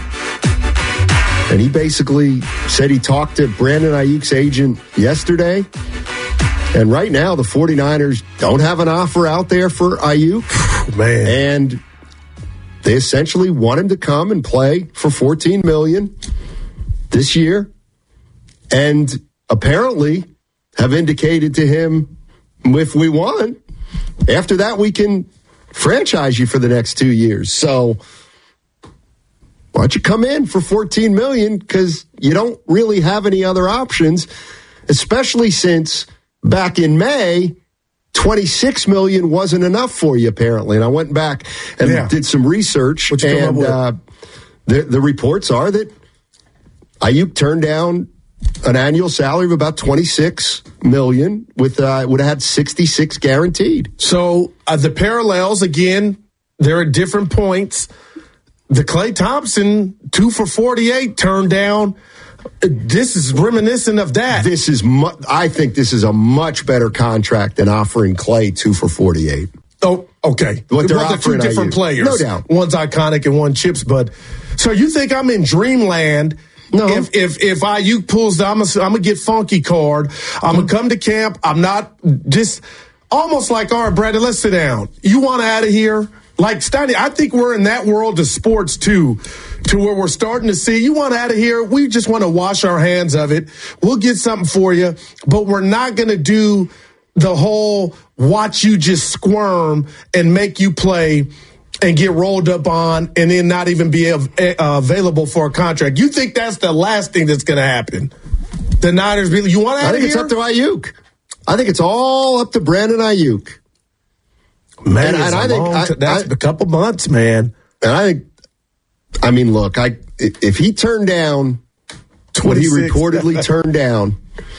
And he basically said he talked to Brandon Ayuk's agent yesterday. And right now, the 49ers don't have an offer out there for Ayuk. Man. And they essentially want him to come and play for $14 million this year. And apparently have indicated to him, if we want, after that we can franchise you for the next 2 years. So why don't you come in for $14 million? Because you don't really have any other options, especially since back in May, $26 million wasn't enough for you, apparently. And I went back and did some research, and the reports are that Ayuk turned down an annual salary of about $26 million with would have had 66 guaranteed. So the parallels, again, they're at different points. The Klay Thompson 2 for $48 turned down. This is reminiscent of that. This is, I think, this is a much better contract than offering Klay 2 for $48. Oh, okay. What they're they're two different players. No doubt. One's iconic and one chips. But so you think I'm in dreamland? No. If Ayuk pulls the I'm gonna get funky card. I'm gonna come to camp. I'm not just almost like, all right, Brandon, let's sit down. You want out of here? Like Steiny, I think we're in that world of sports too, to where we're starting to see, you want out of here, we just want to wash our hands of it. We'll get something for you, but we're not going to do the whole watch you just squirm and make you play and get rolled up on and then not even be available for a contract. You think that's the last thing that's going to happen? The Niners, you want out of here? I think it's up to Ayuk. I think it's all up to Brandon Ayuk. Man, and I think that's a couple months, man. And I mean, look, if he turned down what he reportedly turned down,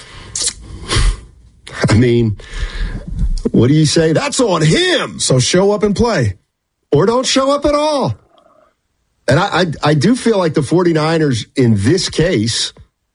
I mean, what do you say? That's on him. So show up and play. Or don't show up at all. And I do feel like the 49ers, in this case,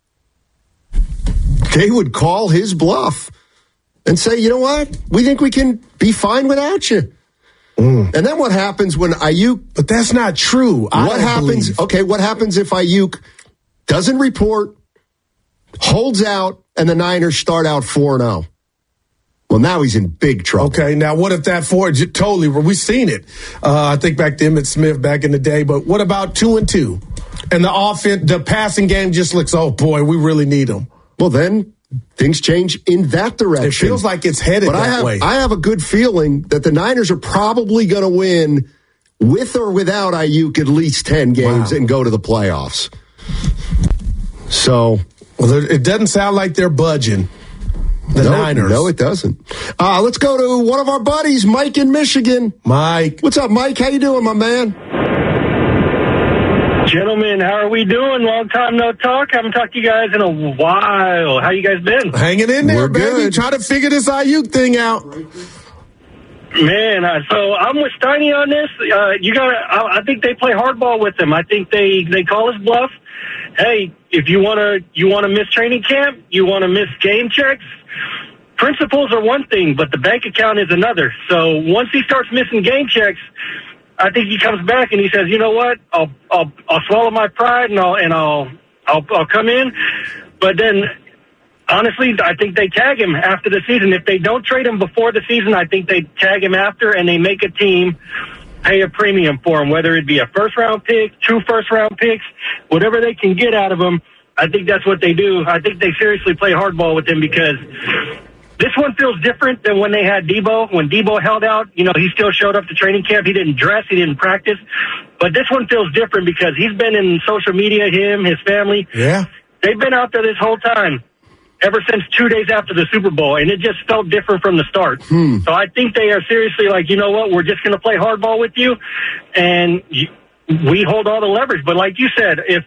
they would call his bluff and say, you know what? We think we can be fine without you. And then what happens when Ayuk... But that's not true. What happens? Okay, what happens if Ayuk doesn't report, holds out, and the Niners start out 4-0? Well, now he's in big trouble. Okay, now what if that totally... We've seen it. I think back to Emmitt Smith back in the day. But what about 2-2? And the offense, the passing game just looks, oh, boy, we really need him. Well, then things change in that direction. It feels like it's headed that way. I have a good feeling that the Niners are probably going to win with or without Ayuk at least 10 games and go to the playoffs. So, well, it doesn't sound like they're budging. The Niners. No, it doesn't. Let's go to one of our buddies, Mike in Michigan. Mike. What's up, Mike? How you doing, my man? Gentlemen, how are we doing? Long time no talk. Haven't talked to you guys in a while. How you guys been? Hanging in there, We're baby. good. Try to figure this Ayuk thing out. Man, so I'm with Steiny on this. I think they play hardball with him. I think they call his bluff. Hey, if you want to miss training camp, you want to miss game checks. Principles are one thing, but the bank account is another. So once he starts missing game checks, I think he comes back and he says, "You know what? I'll swallow my pride and I'll come in." But then, honestly, I think they tag him after the season. If they don't trade him before the season, I think they tag him after, and they make a team pay a premium for him, whether it be a first-round pick, 2 first-round picks, whatever they can get out of him. I think that's what they do. I think they seriously play hardball with him because this one feels different than when they had Debo. When Debo held out, he still showed up to training camp. He didn't dress. He didn't practice. But this one feels different because he's been in social media, him, his family. Yeah. They've been out there this whole time, ever since 2 days after the Super Bowl, and it just felt different from the start. So I think they are seriously like, you know what, we're just going to play hardball with you, and we hold all the leverage. But like you said, if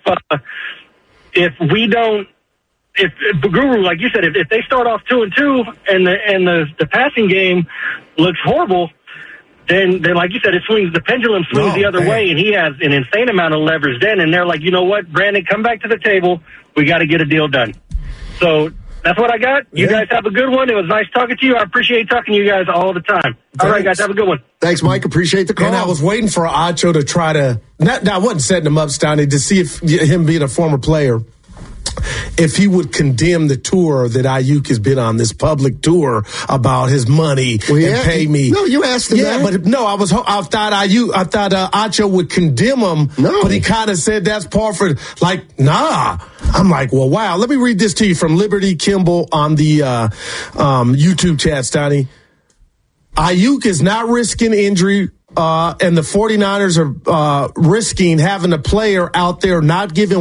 Guru, like you said, if they start off 2-2 and the passing game looks horrible, then like you said, the pendulum swings the other way, and he has an insane amount of leverage then. And they're like, you know what, Brandon, come back to the table. We got to get a deal done. So that's what I got. You guys have a good one. It was nice talking to you. I appreciate talking to you guys all the time. All right, guys, have a good one. Thanks, Mike. Appreciate the call. And I was waiting for Acho to try to I wasn't setting him up, Steiny, to see if him being a former player, if he would condemn the tour that Ayuk has been on, this public tour about his money and pay me. No, you asked him that. But no, I thought Acho would condemn him. No. But he kind of said that's par for, like, nah. I'm like, well, wow. Let me read this to you from Liberty Kimball on the YouTube chat, Steiny. Ayuk is not risking injury. And the 49ers are risking having a player out there not giving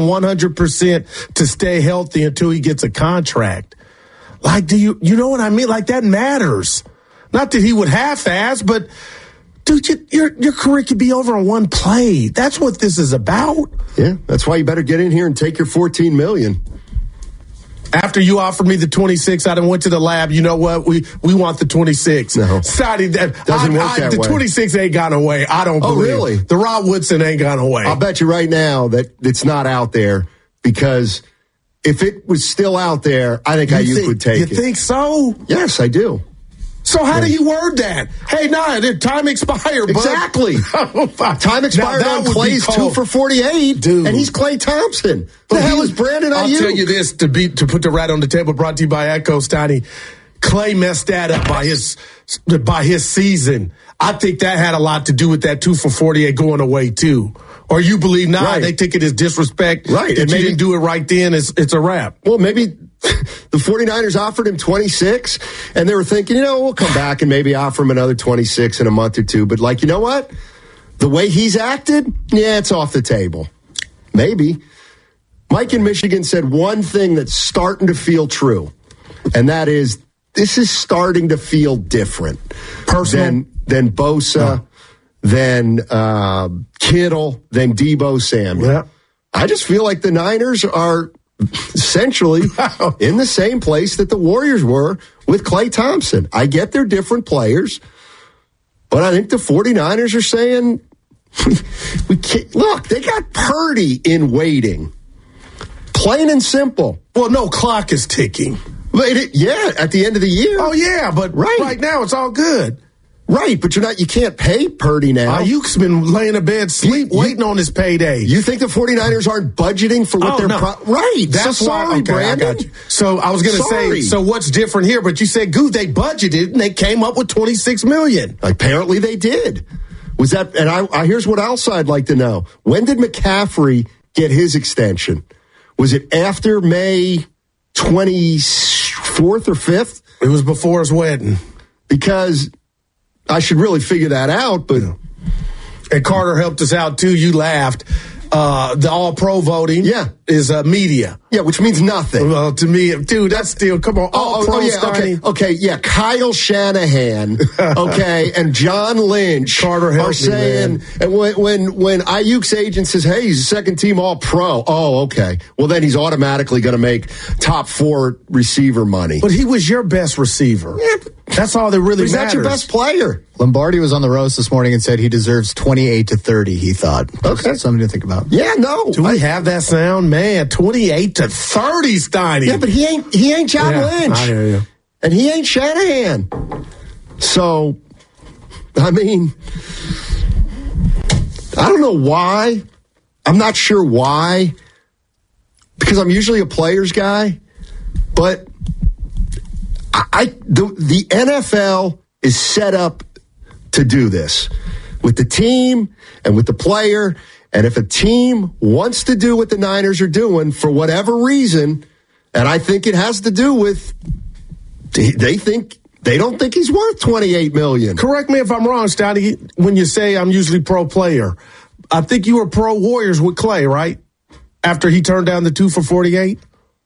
100% to stay healthy until he gets a contract. Like, do you know what I mean? Like, that matters. Not that he would half-ass, but, dude, your career could be over in one play. That's what this is about. Yeah, that's why you better get in here and take your $14 million. After you offered me the 26, I done went to the lab. You know what? We want the 26. No. Sorry, Doesn't work that way. The 26 ain't gone away. I don't believe. Oh, really? The Rod Woodson ain't gone away. I'll bet you right now that it's not out there, because if it was still out there, I think Ayuk would take it. You think so? Yes, I do. So how do you word that? Hey, time expired, bud. Exactly. Time expired on Clay's 2 for 48, dude. And he's Klay Thompson. The hell is Brandon Ayuk? I'll tell you this, to put the right on the table, brought to you by Echo, Steiny. Clay messed that up by his season. I think that had a lot to do with that 2 for 48 going away too. Or you believe they took it as disrespect. Right. If you didn't do it right then, it's a wrap. Well, maybe the 49ers offered him 26, and they were thinking, we'll come back and maybe offer him another 26 in a month or two. But, like, you know what? The way he's acted, it's off the table. Maybe. Mike in Michigan said one thing that's starting to feel true, and that is this is starting to feel different than Bosa, than Kittle, than Debo Samuel. Yeah. I just feel like the Niners are essentially in the same place that the Warriors were with Klay Thompson. I get they're different players, but I think the 49ers are saying, we can't. Look, they got Purdy in waiting. Plain and simple. Well, no, clock is ticking. At the end of the year. Oh, yeah, but right now it's all good. Right, but you can't pay Purdy now. Ayuk's been laying in bed, waiting on his payday. You think the 49ers aren't budgeting for what they're... Right, that's sorry, Brandon. I got you. So I was going to say, so what's different here? But you said, they budgeted, and they came up with $26 million. Apparently they did. Was that... And here's what else I'd like to know. When did McCaffrey get his extension? Was it after May 24th or 5th? It was before his wedding. Because... I should really figure that out, but... And Carter helped us out, too. You laughed. The all-pro voting is media. Yeah, which means nothing. Well, to me, dude, that's still... Come on, all-pro Okay, Kyle Shanahan, and John Lynch are saying... And when Ayuk's agent says, hey, he's a second-team all-pro, well, then he's automatically going to make top 4 receiver money. But he was your best receiver. Yeah, that's all that really matters. He's not your best player. Lombardi was on the roast this morning and said he deserves 28 to 30, he thought. Okay. Something to think about. Yeah, no. Do we have that sound? Man, 28 to 30, Steiny. Yeah, but he ain't John Lynch. I hear you. And he ain't Shanahan. So, I mean, I don't know why. I'm not sure why. Because I'm usually a players guy. But the NFL is set up to do this with the team and with the player. And if a team wants to do what the Niners are doing for whatever reason, and I think it has to do with they don't think he's worth $28 million. Correct me if I'm wrong, Steiny, when you say I'm usually pro player. I think you were pro Warriors with Clay, right? After he turned down the 2 for $48?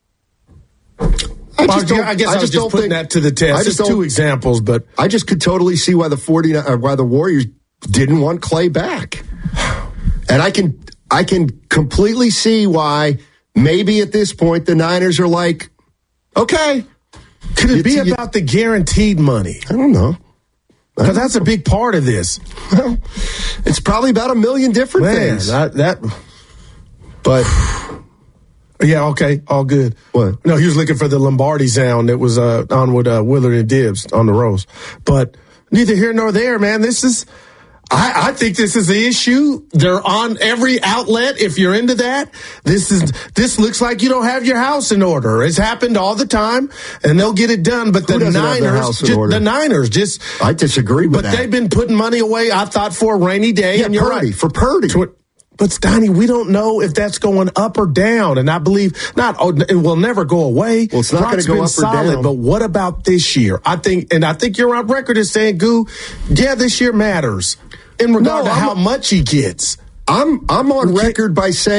I guess I was just putting that to the test. Just 2 examples, but I just could totally see why the Warriors didn't want Clay back, and I can completely see why maybe at this point the Niners are like, okay, could it be about the guaranteed money? I don't know, because that's a big part of this. Well, it's probably about a million different things. But. Yeah, okay, all good. What? No, he was looking for the Lombardi sound that was on with Willard and Dibbs on the roast. But neither here nor there, man. I think this is the issue. They're on every outlet. If you're into that, this looks like you don't have your house in order. It's happened all the time, and they'll get it done. But the Niners, I disagree with that. But they've been putting money away, I thought, for a rainy day. Yeah, and you're right. For Purdy. But, Steiny, we don't know if that's going up or down. And I believe it will never go away. Well, it's not going to go up or down. But what about this year? I think you're on record as saying, Goo, yeah, this year matters in regard to how much he gets. I'm on record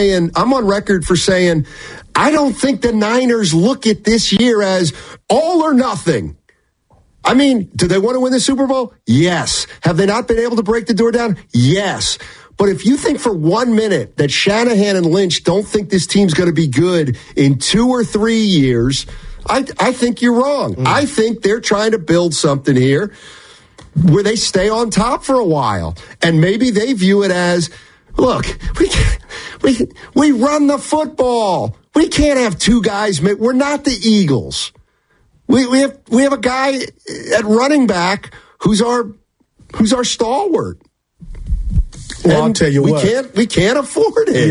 for saying I don't think the Niners look at this year as all or nothing. I mean, do they want to win the Super Bowl? Yes. Have they not been able to break the door down? Yes. But if you think for 1 minute that Shanahan and Lynch don't think this team's going to be good in 2 or 3 years, I think you're wrong. I think they're trying to build something here where they stay on top for a while. And maybe they view it as, look, we run the football. We can't have 2 guys. We're not the Eagles. We have a guy at running back who's our stalwart. Well, I'll tell you we can't afford it.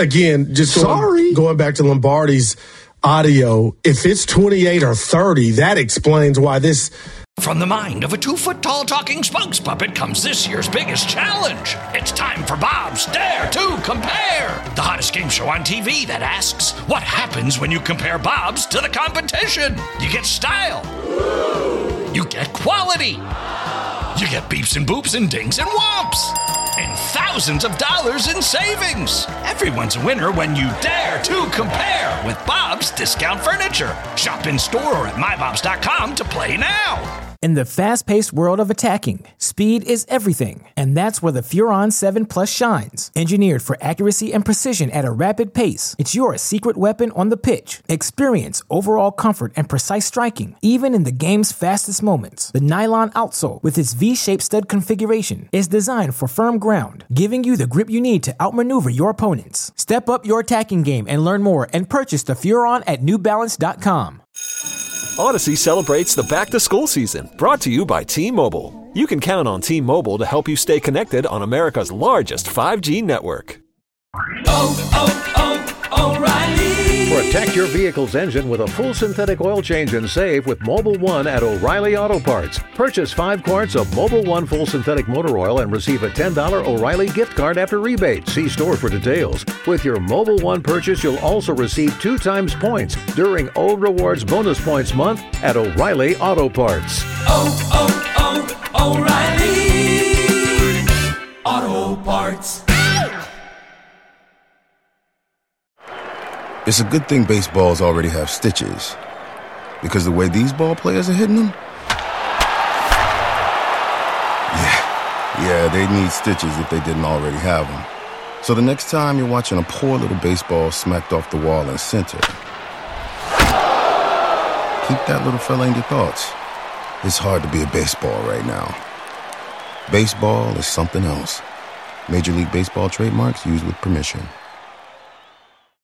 Yeah, going back to Lombardi's audio, if it's 28 or 30, that explains why this. From the mind of a 2-foot-tall talking spokes puppet comes this year's biggest challenge. It's time for Bob's Dare to Compare, the hottest game show on TV that asks, what happens when you compare Bob's to the competition? You get style. You get quality. You get beeps and boops and dings and whomps. And thousands of dollars in savings. Everyone's a winner when you dare to compare with Bob's Discount Furniture. Shop in store or at mybobs.com to play now. In the fast-paced world of attacking, speed is everything, and that's where the Furon 7 Plus shines. Engineered for accuracy and precision at a rapid pace, it's your secret weapon on the pitch. Experience overall comfort and precise striking, even in the game's fastest moments. The nylon outsole, with its V-shaped stud configuration, is designed for firm ground, giving you the grip you need to outmaneuver your opponents. Step up your attacking game and learn more and purchase the Furon at newbalance.com. Odyssey celebrates the back-to-school season, brought to you by T-Mobile. You can count on T-Mobile to help you stay connected on America's largest 5G network. O'Reilly. Protect your vehicle's engine with a full synthetic oil change and save with Mobil 1 at O'Reilly Auto Parts. Purchase 5 quarts of Mobil 1 full synthetic motor oil and receive a $10 O'Reilly gift card after rebate. See store for details. With your Mobil 1 purchase, you'll also receive 2 times points during O Rewards Bonus Points Month at O'Reilly Auto Parts. O'Reilly Auto Parts. It's a good thing baseballs already have stitches, because the way these ball players are hitting them, yeah, they need stitches if they didn't already have them. So the next time you're watching a poor little baseball smacked off the wall in center, keep that little fella in your thoughts. It's hard to be a baseball right now. Baseball is something else. Major League Baseball trademarks used with permission.